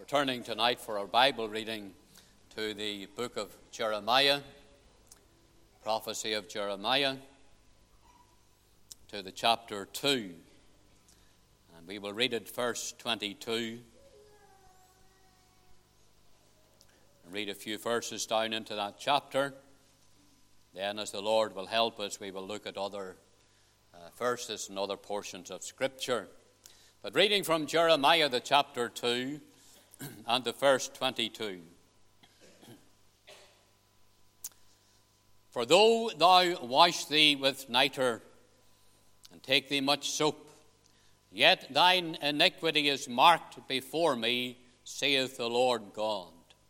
turning tonight for our Bible reading to the book of Jeremiah, prophecy of Jeremiah, to the chapter 2. And we will read it verse 22 and read a few verses down into that chapter. Then, as the Lord will help us, we will look at other verses and other portions of Scripture. But reading from Jeremiah, the chapter 2, and the verse 22. For though thou wash thee with nitre, and take thee much soap, yet thine iniquity is marked before me, saith the Lord God.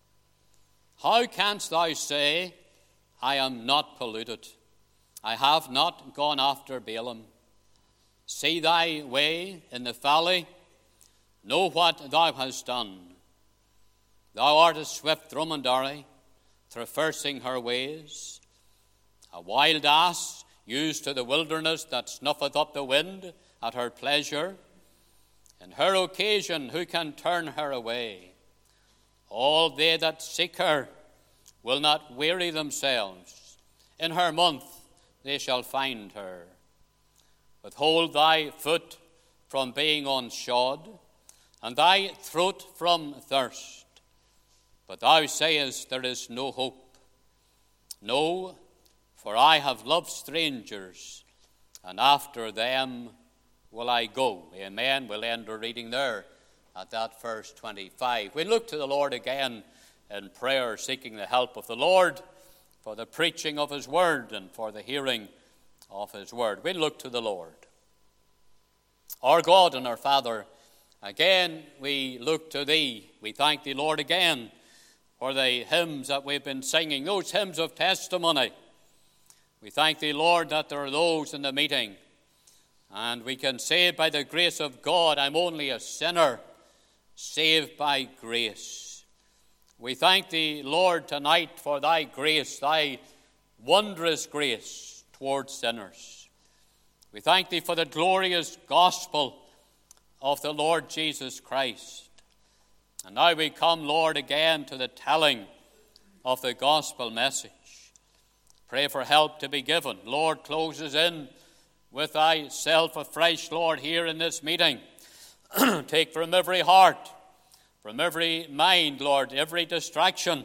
How canst thou say, I am not polluted? I have not gone after Balaam. See thy way in the valley, know what thou hast done. Thou art a swift dromedary, traversing her ways, a wild ass used to the wilderness that snuffeth up the wind at her pleasure. In her occasion, who can turn her away? All they that seek her will not weary themselves. In her month they shall find her. Withhold thy foot from being unshod, and thy throat from thirst. But thou sayest, there is no hope. No, for I have loved strangers, and after them will I go. Amen. We'll end our reading there at that verse 25. We look to the Lord again in prayer, seeking the help of the Lord for the preaching of his word and for the hearing of his word. We look to the Lord. Our God and our Father, again we look to thee. We thank thee, Lord, again for the hymns that we've been singing, those hymns of testimony. We thank thee, Lord, that there are those in the meeting, and we can say by the grace of God, I'm only a sinner, saved by grace. We thank thee, Lord, tonight for thy grace, thy wondrous grace towards sinners. We thank thee for the glorious gospel of the Lord Jesus Christ. And now we come, Lord, again to the telling of the gospel message. Pray for help to be given. Lord, close us in with thyself afresh, Lord, here in this meeting. Take from every heart, from every mind, Lord, every distraction.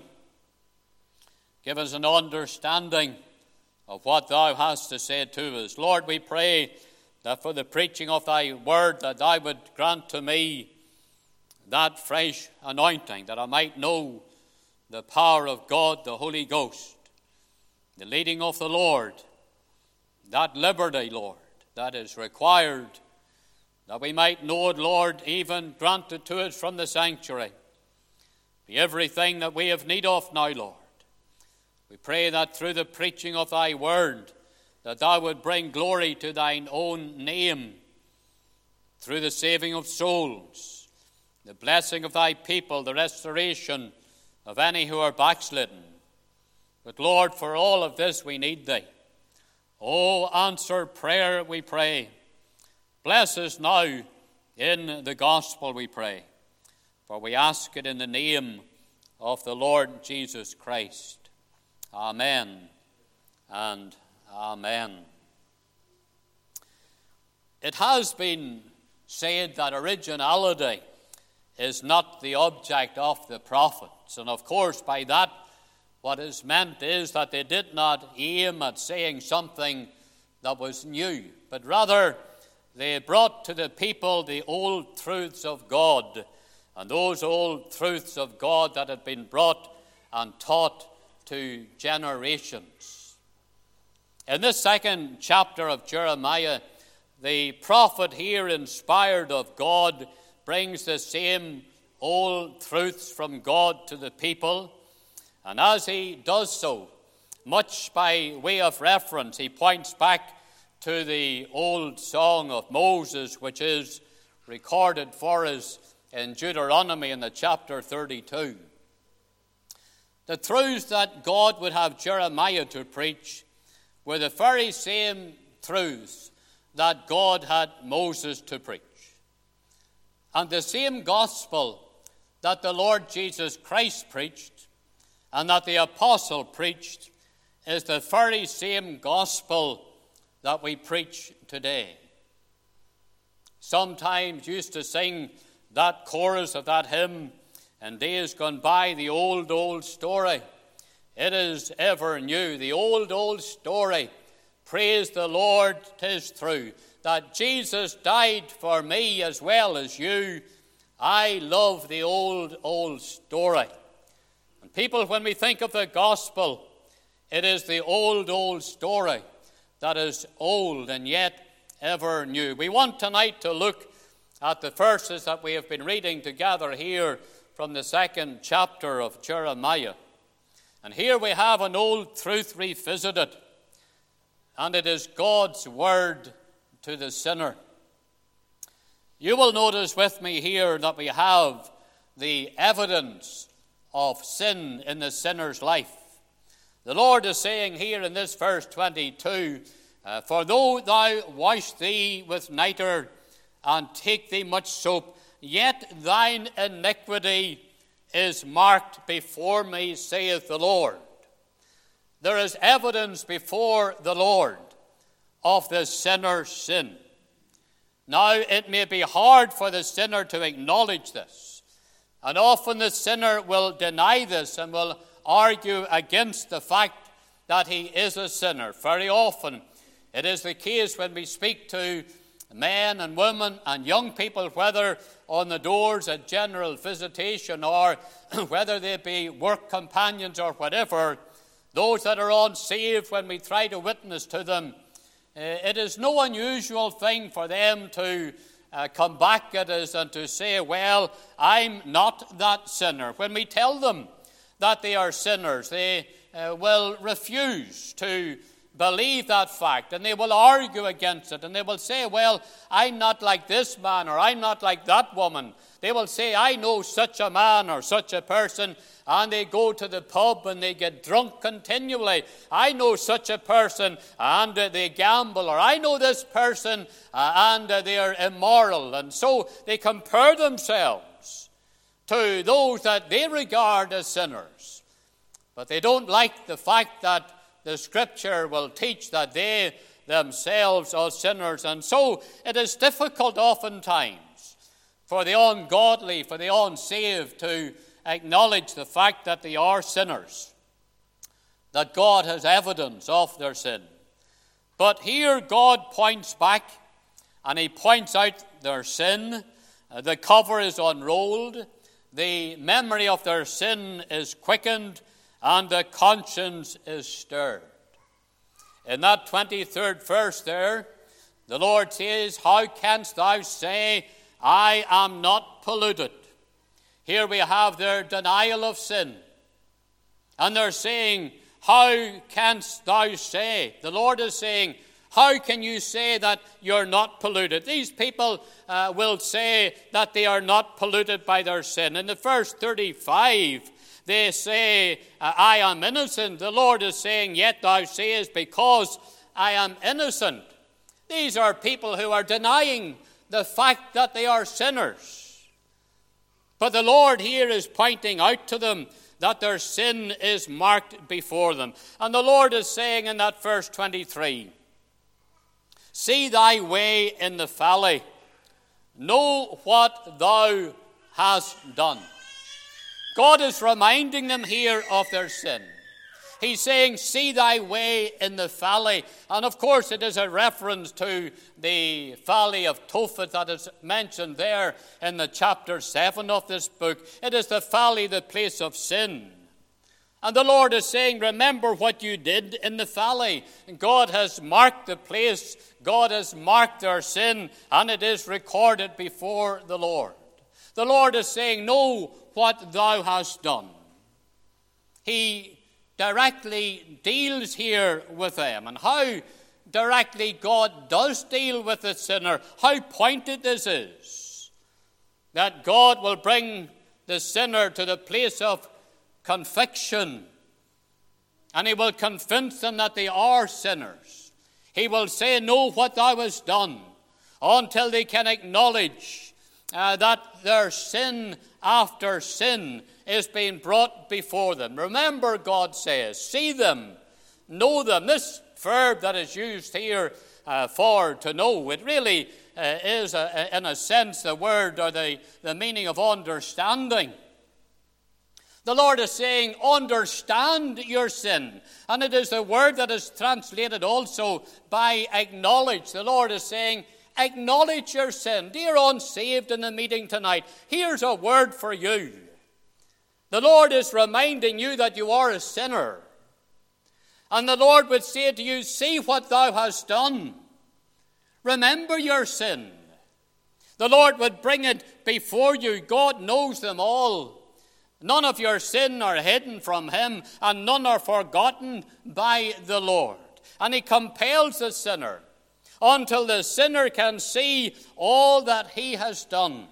Give us an understanding of what thou hast to say to us. Lord, we pray that for the preaching of thy word, that thou would grant to me that fresh anointing, that I might know the power of God, the Holy Ghost, the leading of the Lord, that liberty, Lord, that is required, that we might know it, Lord, even granted to us from the sanctuary. Be everything that we have need of now, Lord. We pray that through the preaching of thy word, that thou would bring glory to thine own name, through the saving of souls, the blessing of thy people, the restoration of any who are backslidden. But Lord, for all of this we need thee. Oh, answer prayer, we pray. Bless us now in the gospel, we pray. For we ask it in the name of the Lord Jesus Christ. Amen and amen. It has been said that originality is not the object of the prophets. And of course, by that, what is meant is that they did not aim at saying something that was new, but rather they brought to the people the old truths of God, and those old truths of God that had been brought and taught to generations. In this second chapter of Jeremiah, the prophet here, inspired of God, brings the same old truths from God to the people. And as he does so, much by way of reference, he points back to the old song of Moses, which is recorded for us in Deuteronomy in the chapter 32. The truths that God would have Jeremiah to preach were the very same truths that God had Moses to preach. And the same gospel that the Lord Jesus Christ preached and that the apostle preached is the very same gospel that we preach today. Sometimes used to sing that chorus of that hymn, "In days gone by, the old story. It is ever new, the old story. Praise the Lord, 'tis true, that Jesus died for me as well as you. I love the old story." And people, when we think of the gospel, it is the old story that is old and yet ever new. We want tonight to look at the verses that we have been reading together here from the 2nd chapter of Jeremiah. And here we have an old truth revisited, and it is God's word to the sinner. You will notice with me here that we have the evidence of sin in the sinner's life. The Lord is saying here in this verse 22, "For though thou wash thee with nitre and take thee much soap, yet thine iniquity is marked before me, saith the Lord." There is evidence before the Lord of the sinner's sin. Now, it may be hard for the sinner to acknowledge this, and often the sinner will deny this and will argue against the fact that he is a sinner. Very often it is the case when we speak to men and women and young people, whether on the doors at general visitation or whether they be work companions or whatever, those that are unsaved, when we try to witness to them, it is no unusual thing for them to come back at us and to say, "Well, I'm not that sinner." When we tell them that they are sinners, they will refuse to believe that fact, and they will argue against it, and they will say, "Well, I'm not like this man, or I'm not like that woman." They will say, "I know such a man or such a person," and they go to the pub and they get drunk continually. "I know such a person, and they gamble," or "I know this person, and they are immoral." And so they compare themselves to those that they regard as sinners. But they don't like the fact that the Scripture will teach that they themselves are sinners. And so it is difficult oftentimes for the ungodly, for the unsaved, to acknowledge the fact that they are sinners, that God has evidence of their sin. But here God points back, and he points out their sin. The cover is unrolled, the memory of their sin is quickened, and the conscience is stirred. In that 23rd verse there, the Lord says, "How canst thou say, I am not polluted?" Here we have their denial of sin. And they're saying, "How canst thou say?" The Lord is saying, "How can you say that you're not polluted?" These people will say that they are not polluted by their sin. In the verse 35, they say, "I am innocent." The Lord is saying, "Yet thou sayest, because I am innocent." These are people who are denying the fact that they are sinners. But the Lord here is pointing out to them that their sin is marked before them. And the Lord is saying in that verse 23, "See thy way in the valley, know what thou hast done." God is reminding them here of their sin. He's saying, "See thy way in the valley." And of course it is a reference to the valley of Tophet that is mentioned there in the chapter 7 of this book. It is the valley, the place of sin. And the Lord is saying, remember what you did in the valley. God has marked the place. God has marked their sin, and it is recorded before the Lord. The Lord is saying, know what thou hast done. He directly deals here with them. And how directly God does deal with the sinner, how pointed this is. That God will bring the sinner to the place of conviction, and he will convince them that they are sinners. He will say, know what thou hast done, until they can acknowledge that their sin after sin is being brought before them. Remember, God says, see them, know them. This verb that is used here for to know, it really is, in a sense, the word or the meaning of understanding. The Lord is saying, understand your sin. And it is the word that is translated also by acknowledge. The Lord is saying, acknowledge your sin. Dear unsaved in the meeting tonight, here's a word for you. The Lord is reminding you that you are a sinner. And the Lord would say to you, see what thou hast done. Remember your sin. The Lord would bring it before you. God knows them all. None of your sin are hidden from him, and none are forgotten by the Lord. And he compels the sinner until the sinner can see all that he has done.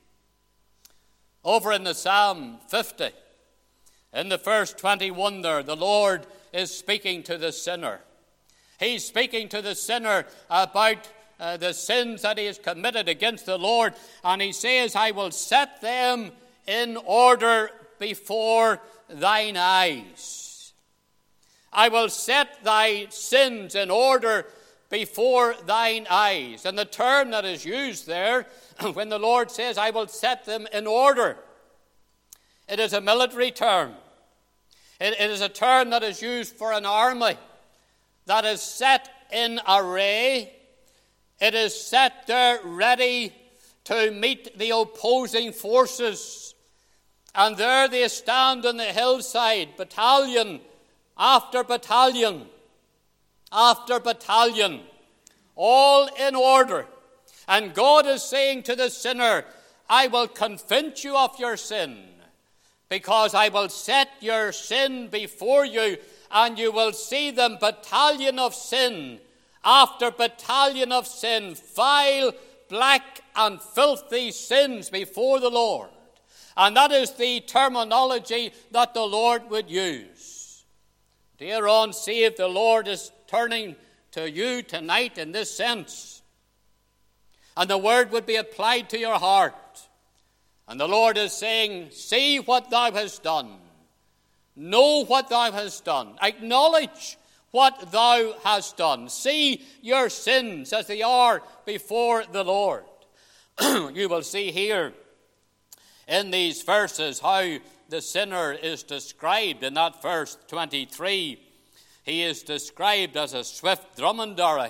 Over in the Psalm 50, in the verse 21 there, the Lord is speaking to the sinner. He's speaking to the sinner about the sins that he has committed against the Lord. And he says, I will set them in order before thine eyes. I will set thy sins in order before thine eyes. And the term that is used there, when the Lord says, I will set them in order, it is a military term. It is a term that is used for an army that is set in array. It is set there ready to meet the opposing forces. And there they stand on the hillside, battalion after battalion after battalion, all in order. And God is saying to the sinner, I will convince you of your sin, because I will set your sin before you, and you will see them battalion of sin after battalion of sin, vile, black, and filthy sins before the Lord. And that is the terminology that the Lord would use. Dear unsaved, the Lord is turning to you tonight in this sense. And the word would be applied to your heart. And the Lord is saying, see what thou hast done. Know what thou hast done. Acknowledge what thou hast done. See your sins as they are before the Lord. You will see here in these verses how the sinner is described. In that verse 23, he is described as a swift dromedary.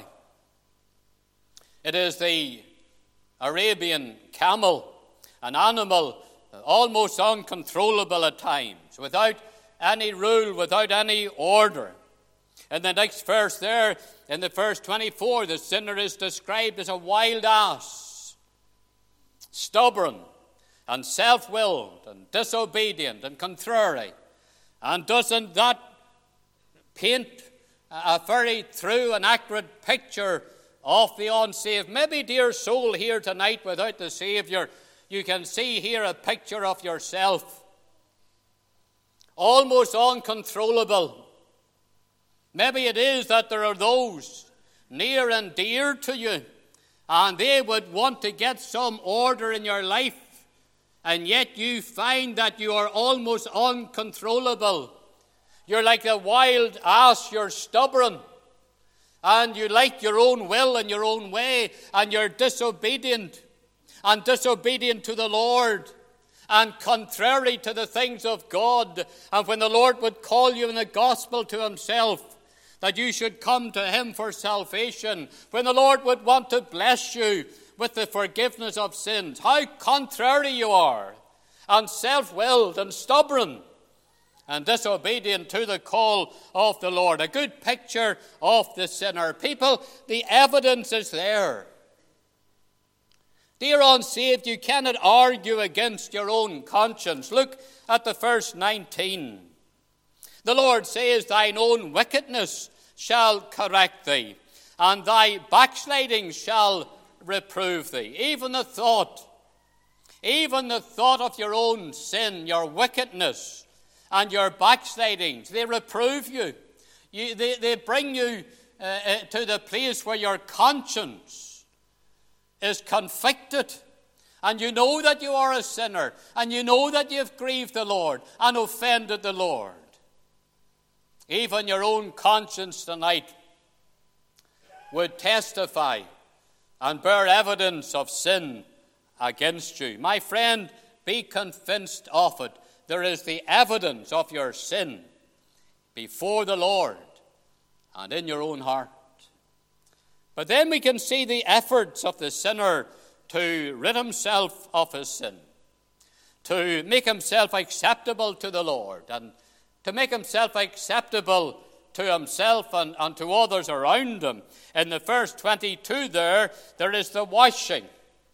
It is the Arabian camel, an animal almost uncontrollable at times, without any rule, without any order. In the next verse there, in the verse 24, the sinner is described as a wild ass, stubborn and self-willed and disobedient and contrary. And doesn't that paint a very true and accurate picture of the unsaved? Maybe, dear soul, here tonight without the Savior, you can see here a picture of yourself, almost uncontrollable. Maybe it is that there are those near and dear to you, and they would want to get some order in your life, and yet you find that you are almost uncontrollable. You're like a wild ass, you're stubborn, and you like your own will and your own way, and you're disobedient to the Lord, and contrary to the things of God. And when the Lord would call you in the gospel to himself, that you should come to him for salvation, when the Lord would want to bless you with the forgiveness of sins, how contrary you are, and self-willed and stubborn and disobedient to the call of the Lord. A good picture of the sinner. People, the evidence is there. Dear unsaved, you cannot argue against your own conscience. Look at the verse 19. The Lord says, thine own wickedness shall correct thee, and thy backsliding shall reprove thee. Even the thought of your own sin, your wickedness, and your backslidings, they reprove you. They bring you to the place where your conscience is convicted, and you know that you are a sinner, and you know that you have grieved the Lord and offended the Lord, even your own conscience tonight would testify and bear evidence of sin against you. My friend, be convinced of it. There is the evidence of your sin before the Lord and in your own heart. But then we can see the efforts of the sinner to rid himself of his sin, to make himself acceptable to the Lord, and to make himself acceptable to himself and to others around him. In the verse 22 there is the washing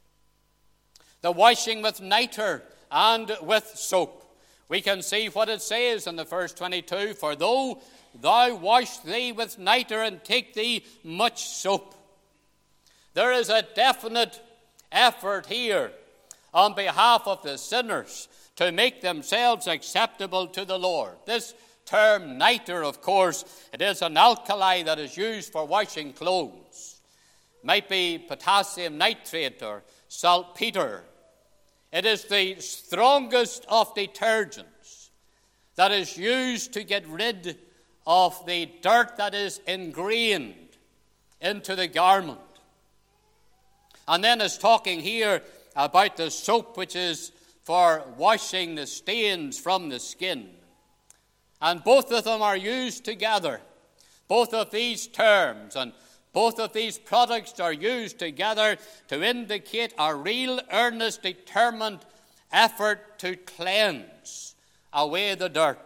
with nitre and with soap. We can see what it says in the verse 22, for though thou wash thee with nitre and take thee much soap. There is a definite effort here on behalf of the sinners to make themselves acceptable to the Lord. This term nitre, of course, it is an alkali that is used for washing clothes. It might be potassium nitrate or saltpeter. It is the strongest of detergents that is used to get rid of the dirt that is ingrained into the garment. And then it's talking here about the soap, which is for washing the stains from the skin. And both of them are used together. Both of these terms and both of these products are used together to indicate a real, earnest, determined effort to cleanse away the dirt.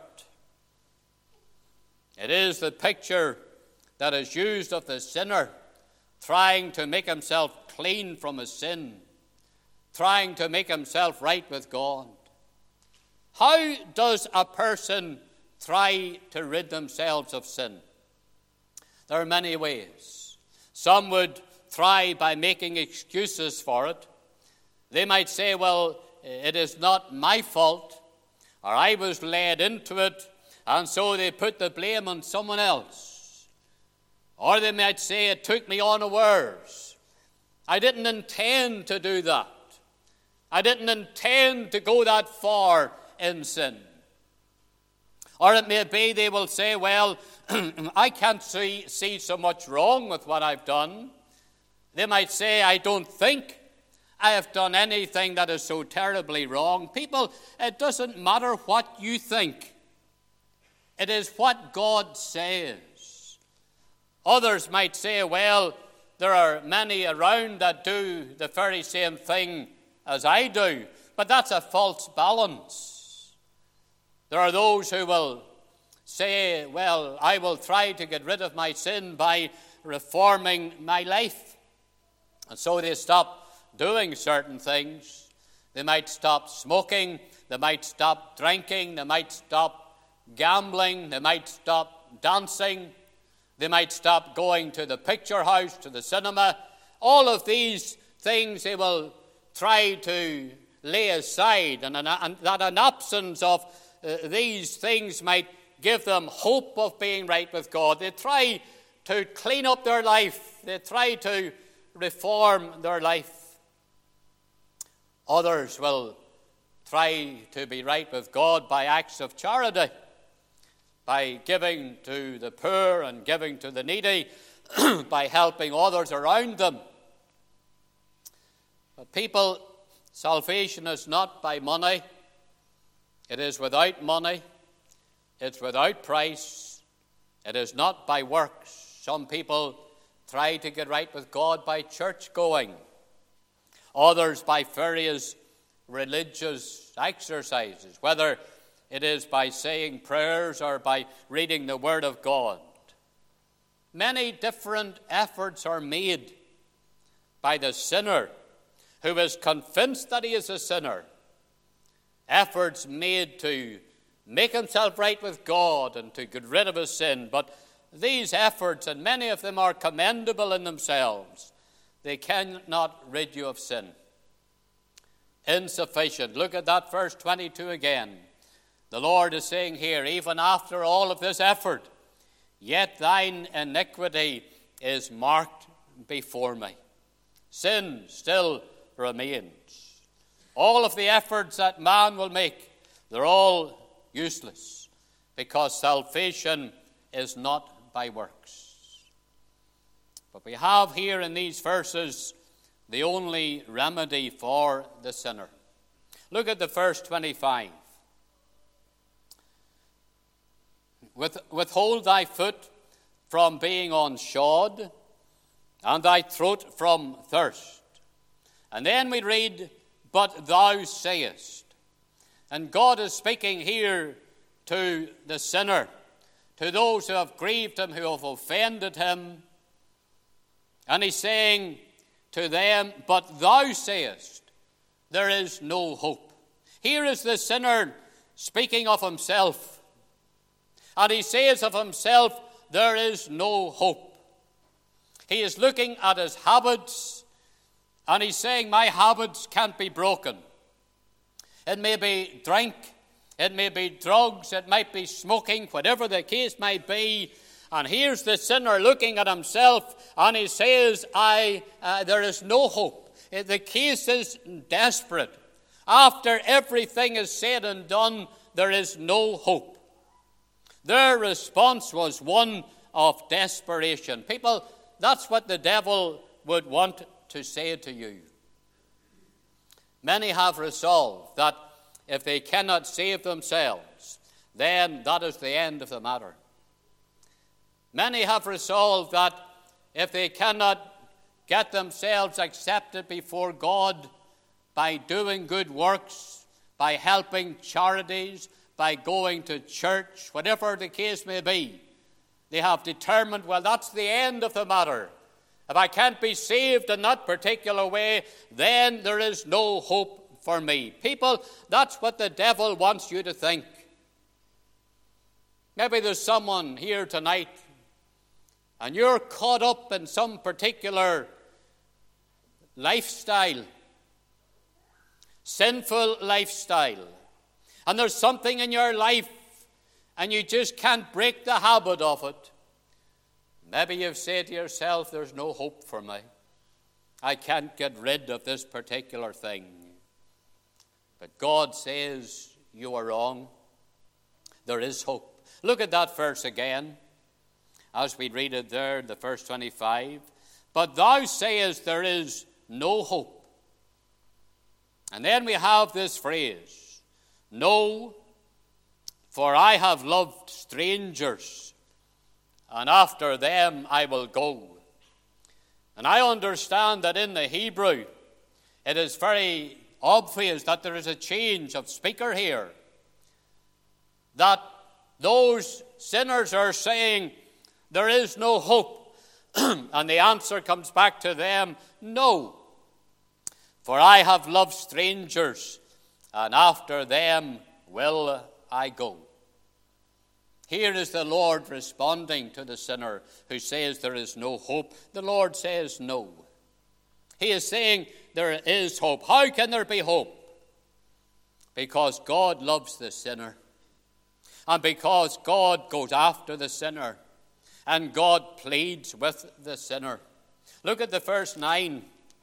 It is the picture that is used of the sinner trying to make himself clean from his sin, trying to make himself right with God. How does a person try to rid themselves of sin? There are many ways. Some would try by making excuses for it. They might say, well, it is not my fault, or I was led into it, and so they put the blame on someone else. Or they might say, it took me unawares. I didn't intend to do that. I didn't intend to go that far in sin. Or it may be they will say, well, I can't see so much wrong with what I've done. They might say, I don't think I have done anything that is so terribly wrong. People, it doesn't matter what you think. It is what God says. Others might say, well, there are many around that do the very same thing as I do, but that's a false balance. There are those who will say, well, I will try to get rid of my sin by reforming my life. And so they stop doing certain things. They might stop smoking. They might stop drinking. They might stop gambling. They might stop dancing. They might stop going to the picture house, to the cinema. All of these things they will try to lay aside, and that an absence of these things might give them hope of being right with God. They try to clean up their life. They try to reform their life. Others will try to be right with God by acts of charity, by giving to the poor and giving to the needy, by helping others around them. But people, salvation is not by money. It is without money. It's without price. It is not by works. Some people try to get right with God by church going. Others by various religious exercises, whether it is by saying prayers or by reading the Word of God. Many different efforts are made by the sinner who is convinced that he is a sinner. Efforts made to make himself right with God and to get rid of his sin. But these efforts, and many of them are commendable in themselves, they cannot rid you of sin. Insufficient. Look at that verse 22 again. The Lord is saying here, even after all of this effort, yet thine iniquity is marked before me. Sin still remains. All of the efforts that man will make, they're all useless, because salvation is not by works. But we have here in these verses the only remedy for the sinner. Look at the verse 25. Withhold thy foot from being unshod, and thy throat from thirst. And then we read, but thou sayest. And God is speaking here to the sinner, to those who have grieved him, who have offended him. And he's saying to them, but thou sayest, there is no hope. Here is the sinner speaking of himself. And he says of himself, there is no hope. He is looking at his habits, and he's saying, my habits can't be broken. It may be drink, it may be drugs, it might be smoking, whatever the case might be. And here's the sinner looking at himself, and he says, there is no hope. The case is desperate. After everything is said and done, there is no hope. Their response was one of desperation. People, that's what the devil would want to say to you. Many have resolved that if they cannot save themselves, then that is the end of the matter. Many have resolved that if they cannot get themselves accepted before God by doing good works, by helping charities, by going to church, whatever the case may be, they have determined, well, that's the end of the matter. If I can't be saved in that particular way, then there is no hope for me. People, that's what the devil wants you to think. Maybe there's someone here tonight, and you're caught up in some particular lifestyle, sinful lifestyle. And there's something in your life, and you just can't break the habit of it. Maybe you've said to yourself, there's no hope for me. I can't get rid of this particular thing. But God says you are wrong. There is hope. Look at that verse again, as we read it there, the verse 25. But thou sayest there is no hope. And then we have this phrase, no, for I have loved strangers, and after them I will go. And I understand that in the Hebrew, it is very obvious that there is a change of speaker here. That those sinners are saying, there is no hope. And the answer comes back to them, no, for I have loved strangers, and after them will I go. Here is the Lord responding to the sinner who says there is no hope. The Lord says no. He is saying there is hope. How can there be hope? Because God loves the sinner. And because God goes after the sinner. And God pleads with the sinner. Look at the verse 9.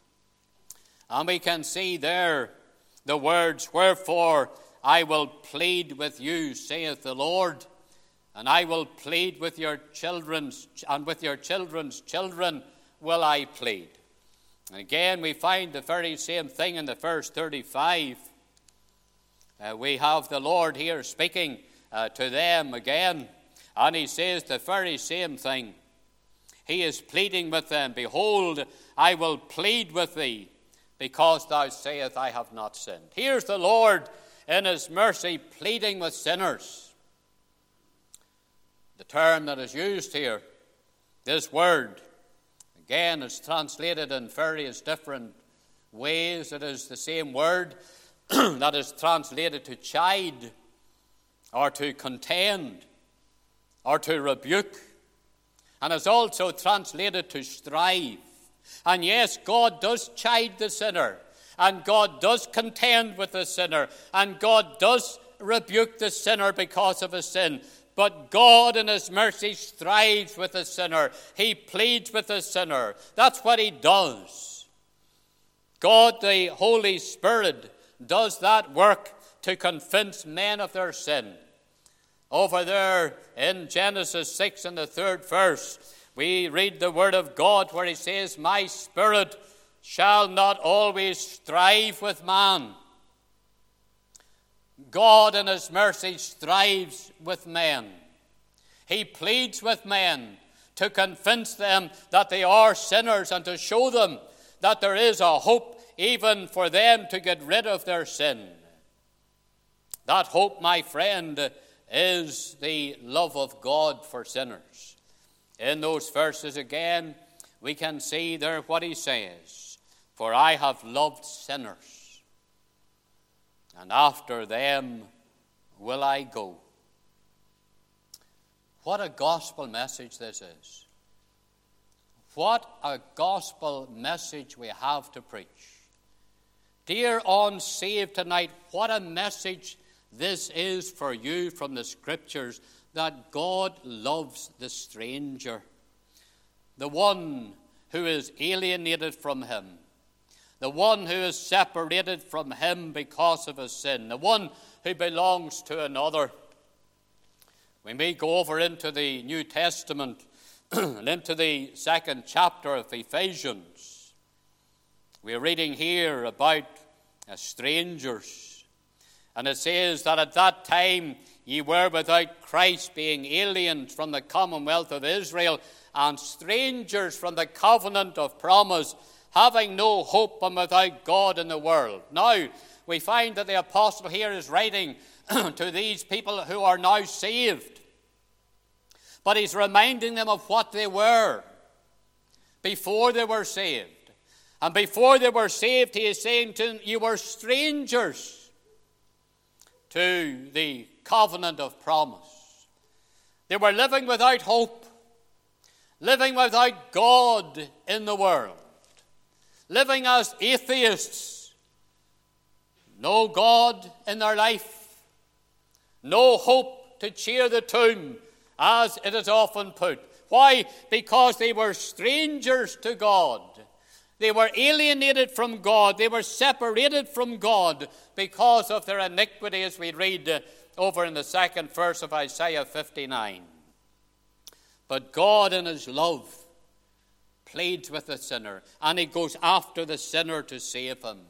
And we can see there the words, wherefore I will plead with you, saith the Lord. And I will plead with your children's, and with your children's children will I plead. And again, we find the very same thing in the verse 35. We have the Lord here speaking to them again. And he says the very same thing. He is pleading with them. Behold, I will plead with thee, because thou sayest, I have not sinned. Here's the Lord in his mercy pleading with sinners. The term that is used here, this word, again, is translated in various different ways. It is the same word that is translated to chide, or to contend, or to rebuke, and is also translated to strive. And yes, God does chide the sinner, and God does contend with the sinner, and God does rebuke the sinner because of his sin. But God in his mercy strives with the sinner. He pleads with the sinner. That's what he does. God, the Holy Spirit, does that work to convince men of their sin. Over there in Genesis 6 in the 3rd verse, we read the word of God where he says, "My spirit shall not always strive with man." God in his mercy strives with men. He pleads with men to convince them that they are sinners and to show them that there is a hope even for them to get rid of their sin. That hope, my friend, is the love of God for sinners. In those verses again, we can see there what he says, "For I have loved sinners, and after them will I go." What a gospel message this is. What a gospel message we have to preach. Dear unsaved tonight, what a message this is for you from the Scriptures, that God loves the stranger, the one who is alienated from him, the one who is separated from him because of his sin, the one who belongs to another. When we go over into the New Testament and into the 2nd chapter of Ephesians, we're reading here about strangers. And it says that at that time ye were without Christ, being aliens from the commonwealth of Israel and strangers from the covenant of promise, having no hope and without God in the world. Now, we find that the apostle here is writing to these people who are now saved. But he's reminding them of what they were before they were saved. And before they were saved, he is saying to them, you were strangers to the covenant of promise. They were living without hope, living without God in the world, living as atheists. No God in their life, no hope to cheer the tomb, as it is often put. Why? Because they were strangers to God. They were alienated from God. They were separated from God because of their iniquity, as we read over in the 2nd verse of Isaiah 59. But God in his love pleads with the sinner, and he goes after the sinner to save him.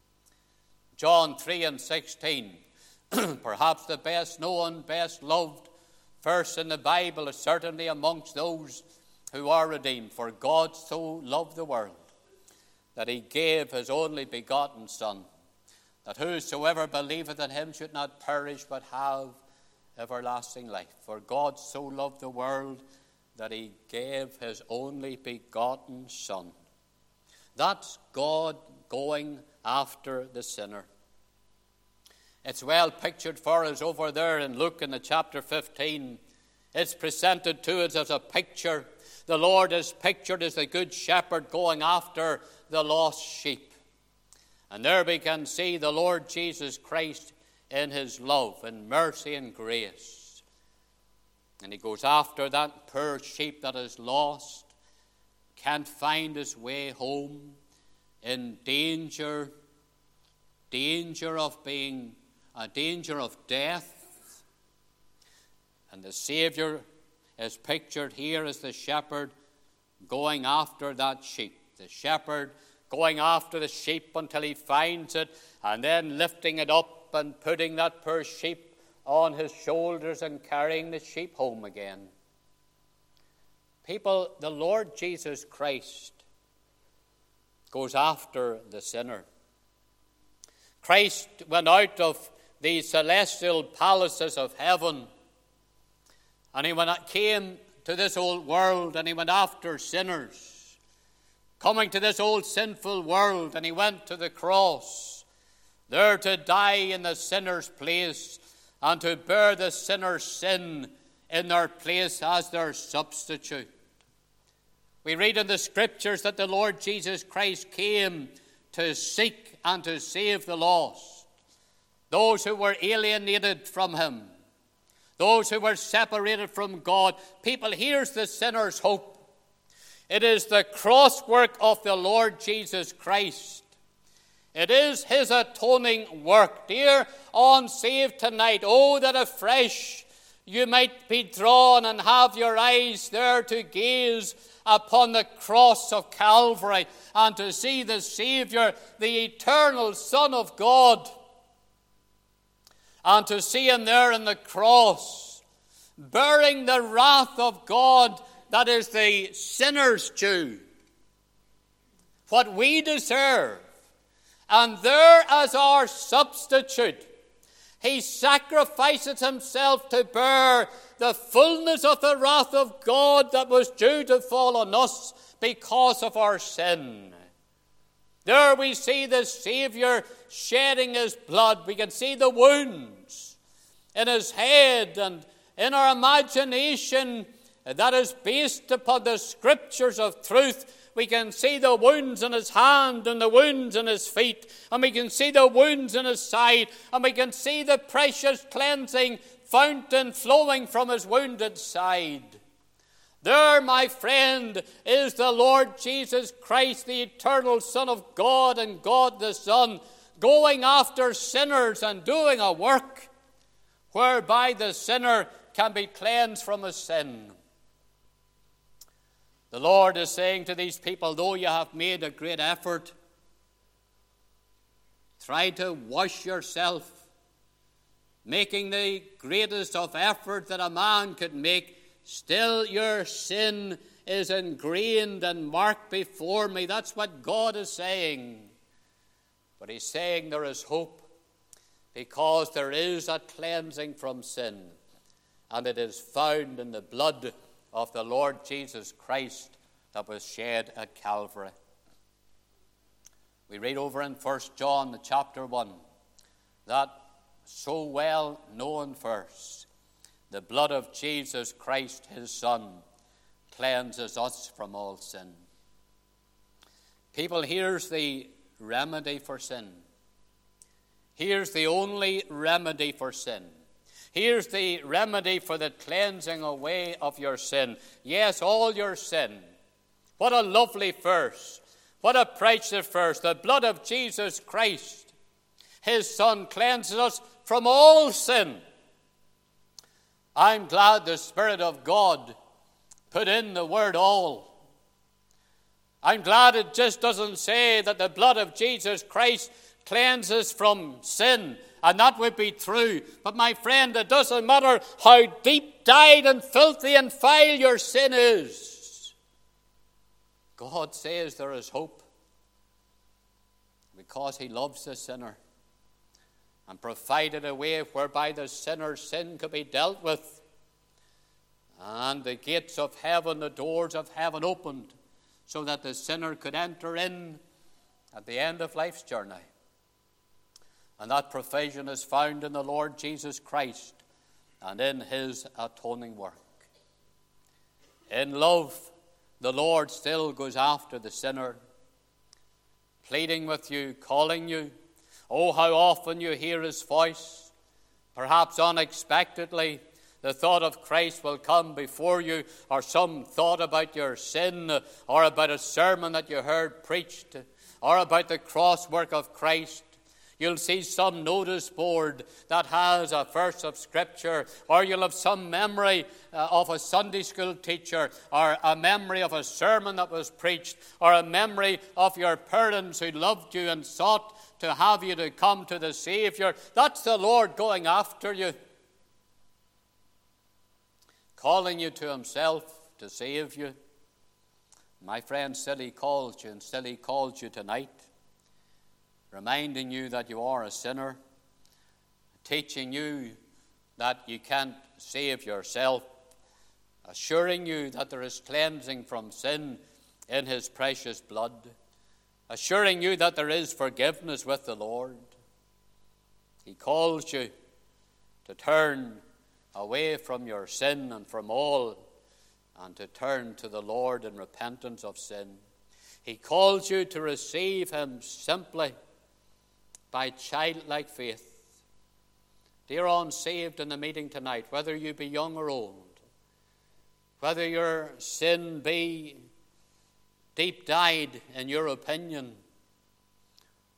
John 3:16, perhaps the best known, best loved verse in the Bible is certainly amongst those who are redeemed. For God so loved the world that he gave his only begotten Son, that whosoever believeth in him should not perish but have everlasting life. For God so loved the world that he gave his only begotten Son. That's God going after the sinner. It's well pictured for us over there in Luke in the chapter 15. It's presented to us as a picture. The Lord is pictured as the good shepherd going after the lost sheep. And there we can see the Lord Jesus Christ in his love and mercy and grace. And he goes after that poor sheep that is lost, can't find his way home, in danger of death. And the Savior is pictured here as the shepherd going after that sheep. The shepherd going after the sheep until he finds it, and then lifting it up and putting that poor sheep on his shoulders and carrying the sheep home again. People, the Lord Jesus Christ goes after the sinner. Christ went out of the celestial palaces of heaven, and he came to this old world, and he went after sinners, coming to this old sinful world, and he went to the cross, there to die in the sinner's place and to bear the sinner's sin in their place as their substitute. We read in the Scriptures that the Lord Jesus Christ came to seek and to save the lost, those who were alienated from him, those who were separated from God. People, here's the sinner's hope. It is the cross work of the Lord Jesus Christ. It is his atoning work. Dear unsaved tonight, oh, that afresh you might be drawn and have your eyes there to gaze upon the cross of Calvary and to see the Savior, the eternal Son of God, and to see him there on the cross, bearing the wrath of God that is the sinner's due, what we deserve. And there as our substitute, he sacrifices himself to bear the fullness of the wrath of God that was due to fall on us because of our sin. There we see the Savior shedding his blood. We can see the wounds in his head, and in our imagination that is based upon the scriptures of truth, we can see the wounds in his hand and the wounds in his feet, and we can see the wounds in his side, and we can see the precious cleansing fountain flowing from his wounded side. There, my friend, is the Lord Jesus Christ, the eternal Son of God and God the Son, going after sinners and doing a work whereby the sinner can be cleansed from his sin. The Lord is saying to these people, though you have made a great effort, try to wash yourself, making the greatest of effort that a man could make, still your sin is ingrained and marked before me. That's what God is saying. But he's saying there is hope, because there is a cleansing from sin, and it is found in the blood of the Lord Jesus Christ that was shed at Calvary. We read over in 1 John chapter 1, that so well known verse, the blood of Jesus Christ, his Son, cleanses us from all sin. People, here's the remedy for sin. Here's the only remedy for sin. Here's the remedy for the cleansing away of your sin. Yes, all your sin. What a lovely verse. What a precious verse. The blood of Jesus Christ, his Son, cleanses us from all sin. I'm glad the Spirit of God put in the word all. I'm glad it just doesn't say that the blood of Jesus Christ cleanses from sin. And that would be true. But my friend, it doesn't matter how deep dyed and filthy and vile your sin is. God says there is hope, because he loves the sinner and provided a way whereby the sinner's sin could be dealt with. And the gates of heaven, the doors of heaven opened, so that the sinner could enter in at the end of life's journey. And that provision is found in the Lord Jesus Christ and in his atoning work. In love, the Lord still goes after the sinner, pleading with you, calling you. Oh, how often you hear his voice. Perhaps unexpectedly, the thought of Christ will come before you, or some thought about your sin, or about a sermon that you heard preached, or about the cross work of Christ. You'll see some notice board that has a verse of Scripture, or you'll have some memory of a Sunday school teacher, or a memory of a sermon that was preached, or a memory of your parents who loved you and sought to have you to come to the Savior. That's the Lord going after you, calling you to himself to save you. My friend, still he calls you, and still he calls you tonight, reminding you that you are a sinner, teaching you that you can't save yourself, assuring you that there is cleansing from sin in his precious blood, assuring you that there is forgiveness with the Lord. He calls you to turn away from your sin and from all, and to turn to the Lord in repentance of sin. He calls you to receive him simply by childlike faith. Dear unsaved in the meeting tonight, whether you be young or old, whether your sin be deep dyed in your opinion,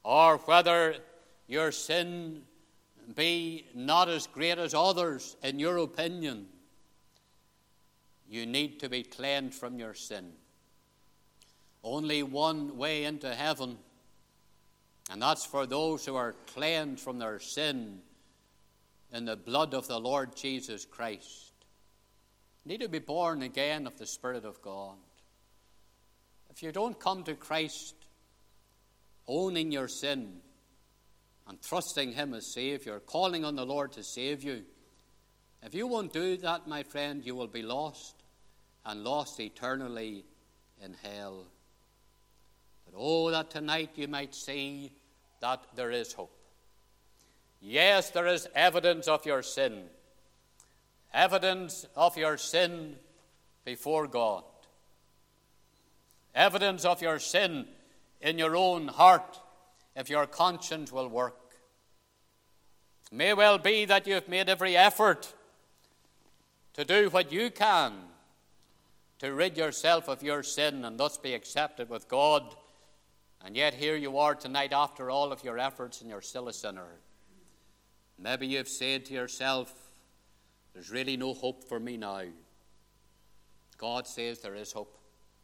or whether your sin be not as great as others in your opinion, you need to be cleansed from your sin. Only one way into heaven, and that's for those who are cleansed from their sin in the blood of the Lord Jesus Christ. You need to be born again of the Spirit of God. If you don't come to Christ owning your sin and trusting him as Savior, calling on the Lord to save you, if you won't do that, my friend, you will be lost, and lost eternally in hell. But oh, that tonight you might see that there is hope. Yes, there is evidence of your sin. Evidence of your sin before God. Evidence of your sin in your own heart, if your conscience will work. It may well be that you have made every effort to do what you can to rid yourself of your sin and thus be accepted with God. And yet here you are tonight after all of your efforts and you're still a sinner. Maybe you've said to yourself, there's really no hope for me now. God says there is hope.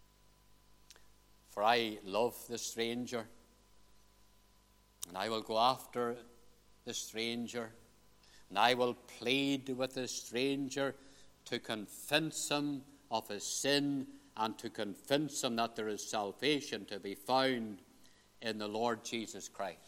For I love the stranger, and I will go after the stranger, and I will plead with the stranger to convince him of his sin and to convince him that there is salvation to be found in the Lord Jesus Christ.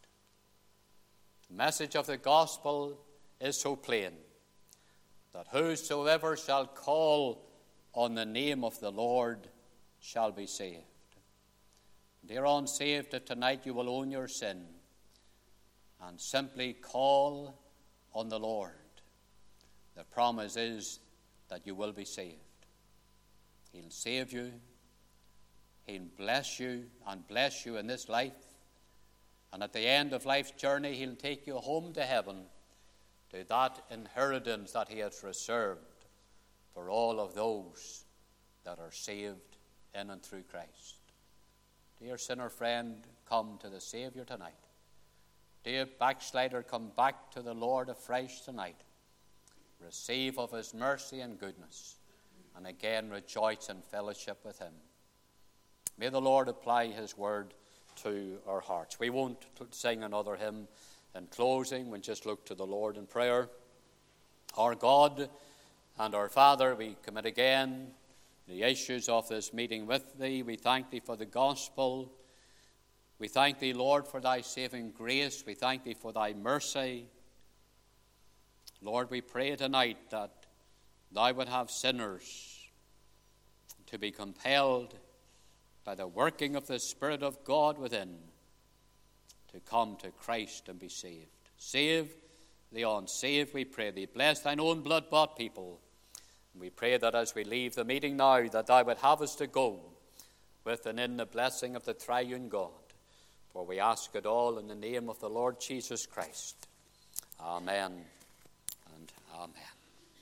The message of the gospel is so plain, that whosoever shall call on the name of the Lord shall be saved. Dear unsaved, if tonight you will own your sin and simply call on the Lord, the promise is that you will be saved. He'll save you. He'll bless you and bless you in this life. And at the end of life's journey, he'll take you home to heaven, to that inheritance that he has reserved for all of those that are saved in and through Christ. Dear sinner friend, come to the Savior tonight. Dear backslider, come back to the Lord afresh tonight. Receive of his mercy and goodness, and again rejoice in fellowship with him. May the Lord apply his word to our hearts. We won't sing another hymn in closing. We'll just look to the Lord in prayer. Our God and our Father, we commit again the issues of this meeting with thee. We thank thee for the gospel. We thank thee, Lord, for thy saving grace. We thank thee for thy mercy. Lord, we pray tonight that thou would have sinners to be compelled by the working of the Spirit of God within to come to Christ and be saved. Save the unsaved, we pray thee. Bless thine own blood-bought people. We pray that as we leave the meeting now, that thou would have us to go with and in the blessing of the triune God. For we ask it all in the name of the Lord Jesus Christ. Amen and amen.